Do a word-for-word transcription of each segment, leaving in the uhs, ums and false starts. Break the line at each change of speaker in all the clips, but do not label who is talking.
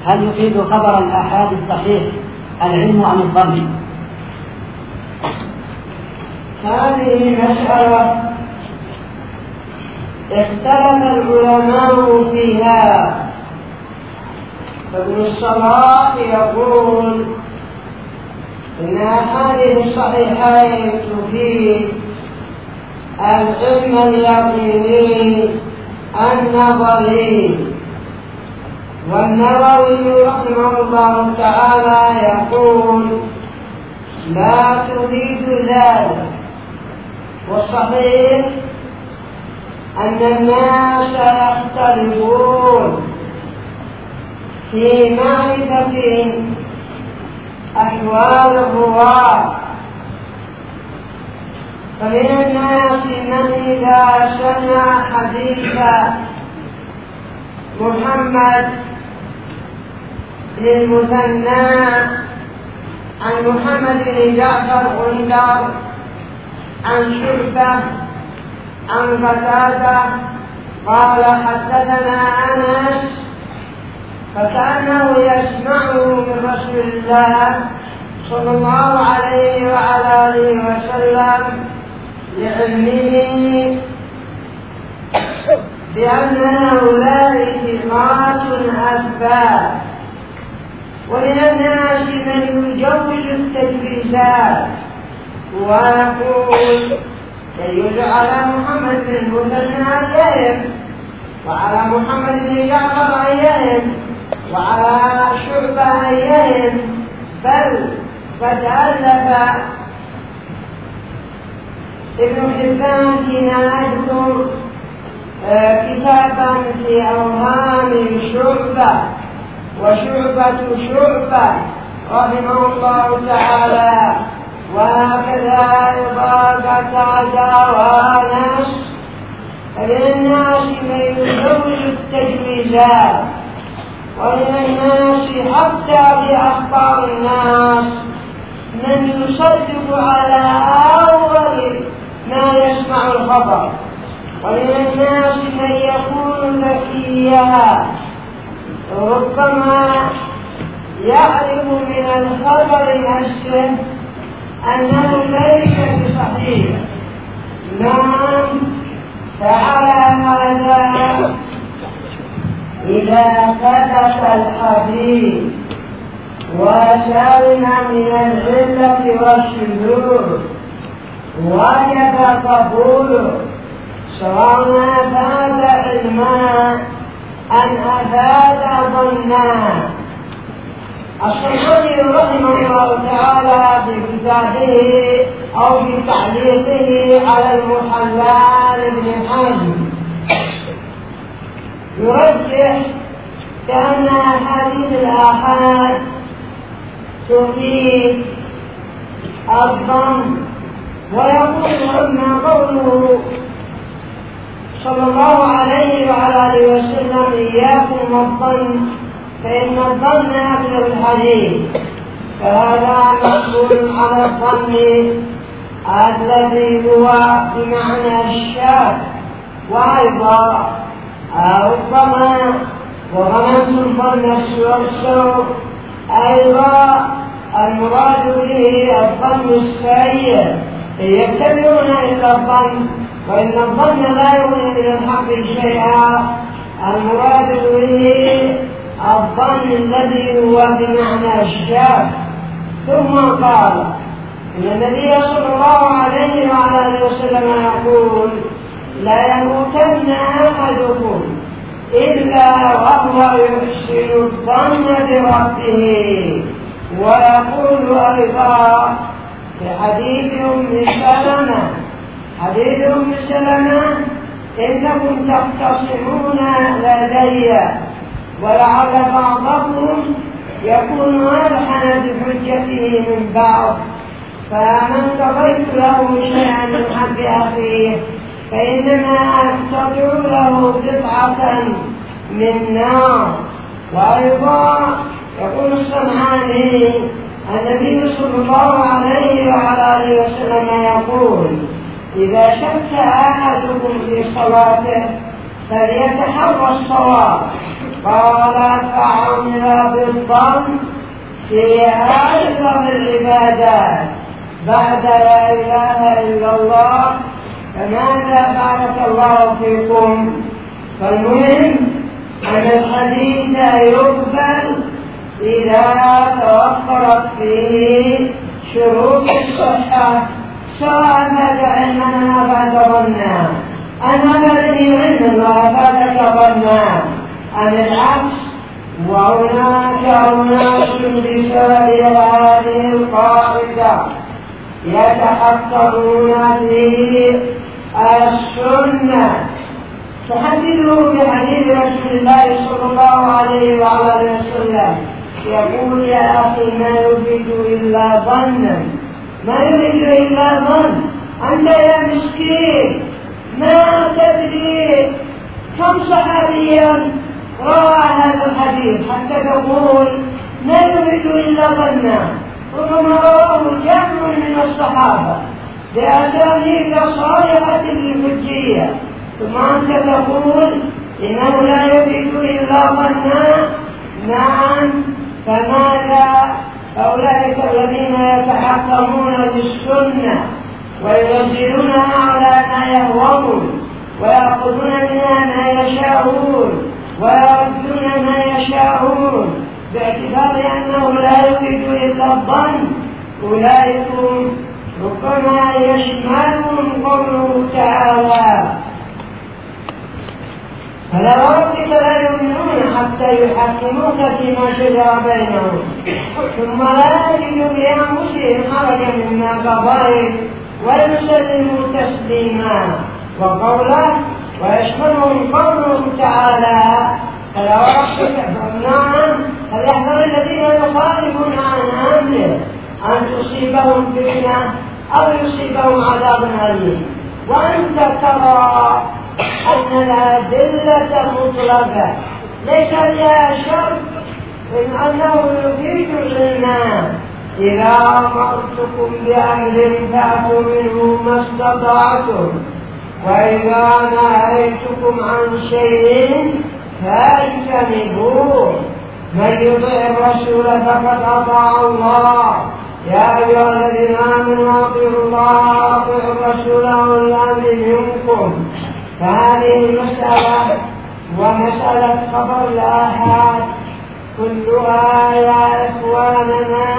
هل يفيد خبر الآحاد الصحيح العلم أم الظن؟
هذه مسألة اختلف العلماء فيها. فابن الصلاح يقول إن أحاديث الصحيحين تفيد العلم اليقيني النظري، والنووي رحمه الله تعالى يقول لا تفيد ذلك. والصحيح أن الناس يختلفون في معرفة أحوال الرواة، فمن الناس من إذا سمع حديث محمد للمثنى عن محمد بن جعفر غندر عن شعبة عن قتادة قال حدثنا أنس، فكأنه يسمعه من رسول الله صلى الله عليه وعلى آله وسلم لعلمه بأن هؤلاء ثقات أثبات. ومن الناس من يجوز التجويزات ويقول يجوز على محمد بن المثنى أيام، وعلى محمد بن جعفر أيام، وعلى شعبة أيام، بل قد ألف ابن حبان فيما يذكر كتابا في أوهام شعبة وشعبة شعبة رحمه الله تعالى، وهكذا أيضا قتادة وأنس. فمن الناس من يزوج التجويزات، ومن الناس حتى بأخبار الناس من يصدق على أول ما يسمع الخبر، ومن الناس من يكون ذكيا ربما يعرف من الخبر نفسه أنه ليس بصحيح. نعم، فعلى هذا إذا ثبت الحديث وسلم من العلة والشذوذ وجب قبوله، سواء أفاد علما أم أفاد ظنا. الصحابي رحمه الله تعالى في كتابه أو في تعليقه على المحلى لابن حزم يرجح كأن أحاديث الآحاد تفيد الظن، ويقول أما قوله صلى الله عليه وعلى آله وسلم إياكم والظن فإن الظن أكثر الحديث، فهذا مسؤول على الظن الذي هو بمعنى الشك، وأيضا ربما وظننتم الظن السوء أيضا المراد به الظن السيء، يتبعون إلا الظن، وإن الظن لا يغني من الحق شيئا. المراد به الظن الذي هو بمعنى الشك. ثم قال إن النبي صلى الله عليه وعلى آله وسلم يقول لا يموتن أحدكم إلا وهو يحسن الظن بربه. ويقول أيضا في حديث أم سلمة حديث أم سلمة إنكم تختصمون لدي ولعل بعضكم يكون ألحن بحجته من بعض، فمن قضيت له شيئا من حق أخيه فإنما أستطيع له قطعة من نار. وأيضا يقول الصنعاني النبي صلى الله عليه وعلى آله وسلم يقول إذا شك أحدكم في صلاته فليتحرى الصواب قال فعمل بالظن في أعظم العبادات بعد لا إله إلا الله، فماذا بارك الله فيكم؟ فالمهم أن الحديث يقبل إذا توفرت فيه شروط الصحة، سواء بات علمنا بات ظنا أنا بدني علم وباتك ظنا أم العكس. وهناك أناس بسبب هذه القاعدة يتحققون في السنة. تحدثوا بحديث رسول الله صلى الله عليه وعلى وسلم يقول يا أخي ما يريد إلا ظنا، ما يريد إلا ظن. أنت يا مسكين ما تدري كم صحابيا روى هذا الحديث حتى تقول ما يريد إلا ظنا، ثم رواه جمع من الصحابة بأسانيد صالحة للحجية، ثم أنت تقول إنه لا يريد إلا ظنا. نعم، فماذا؟ أولئك الذين يتحكمون بالسنة وينزلونها على ما يهوون ويأخذون منها ما يشاءون ويردون ما يشاءون باعتبار أنه لا يريد إلا الظن، أولئك ربما يشملهم قوله تعالى فلا وربك لا يؤمنون حتى يحكموك فيما شجر بينهم ثم لا يجدوا بأنفسهم حرجا مما قضيت ويسلموا تسليما. وقوله ويشملهم قوله تعالى فلا وربك نعم فليحذر الذين يخالفون عن أمره أن تصيبهم فتنة أو يصيبهم عذاب أليم. وأنت ترى أن الأدلة مطلقة ليس لها شرط إن أنه يفيد الإيمان. إذا أمرتكم بأمر فأتوا منه ما استطعتم، وإذا نهيتكم عن شيء فاجتنبوه، من يطع الرسول فقد أطاع الله. يا أيها الذين آمنوا أطيعوا الله وأطيعوا الرسول وأولي الأمر منكم. فهذه المسألة ومسألة خبر الآحاد كلها يا إخواننا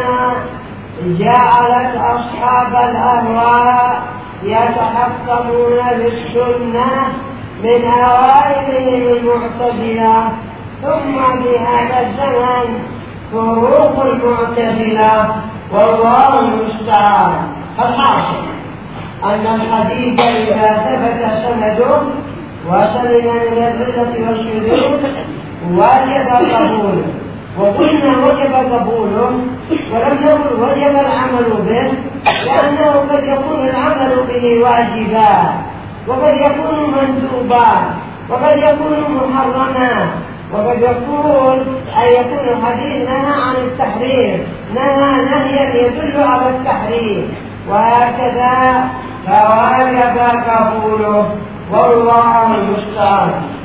جعلت أصحاب الأهواء يتحكمون بالسنة من أوائلهم المعتزلة، ثم في هذا الزمن فروق المعتزلة والله المستعان. الحاصل أن الحديث إذا ثبت سنده وسلم من العلة والشذوذ وجب قبوله، وقلنا وجب قبوله ولم نقل وجب العمل به، لأنه قد يكون العمل به واجبا وقد يكون مندوبا وقد يكون محرما وقد يكون أن يكون الحديث نهى عن التحريم، نهى نهيا يدل على التحريم، وهكذا فواجب قبوله والله المستعان.